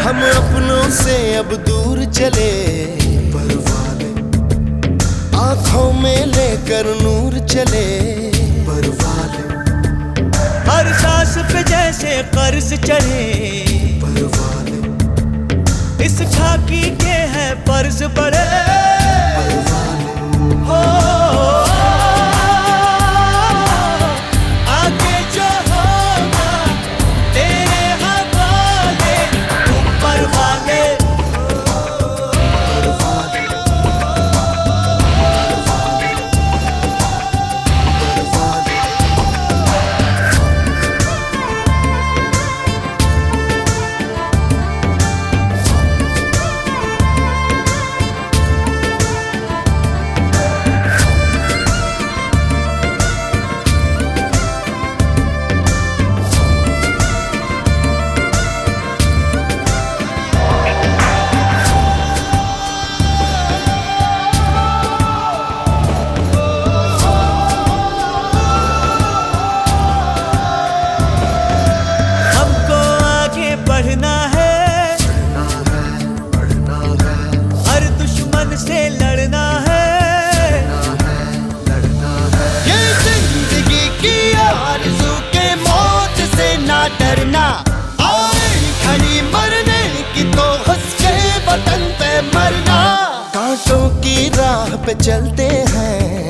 हम अपनों से अब दूर चले, परवाले आंखों में लेकर नूर चले, परवाले हर सांस पे जैसे कर्ज चढ़े, परवाले इस खाकी के है फर्ज बड़े, परवाले हो आगे जो होगा तेरे हवाले, ऊपर वाले बढ़ना है, बढ़ना है, हर दुश्मन से लड़ना है, लड़ना है। ये जिंदगी की आरज़ू के मौत से ना डरना, आए खड़ी मरने की तो हंस के वतन पे मरना। कांटों की राह पे चलते हैं,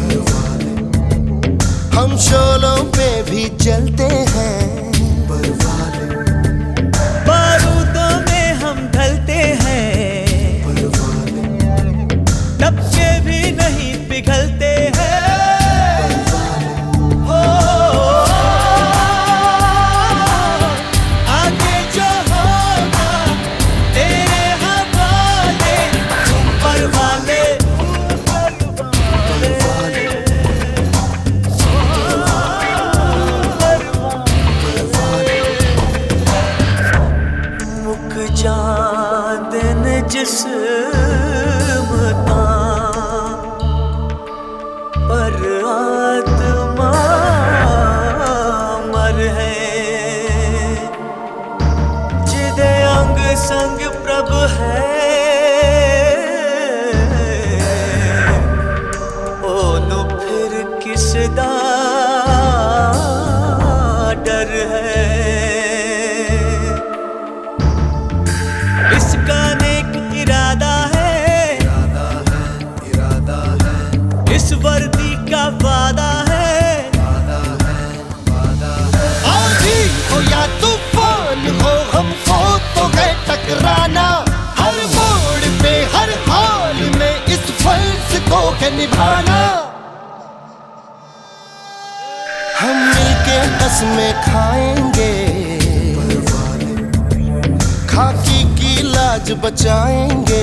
हम शोलों पे भी चलते हैं, परवाले बारूदों में हम ढलते हैं, परवाले टपके भी नहीं पिघलते हैं, हो आगे जो होगा तेरे हवाले, ऊपर वाले मुक जांदन जिस्म तां पर आत्मा मर है, जिदे अंग संग प्रभ है ओनू फिर किसदा डर है। इसका नेक इरादा है, इरादा है, इस वर्दी का वादा है, वादा है। आंधी हो या तूफान हो हमको तो है टकराना, हर मोड़ पे हर हाल में इस फर्ज को है निभाना। हम मिलके कसमें खाएंगे, खाकी की लाज बचाएंगे,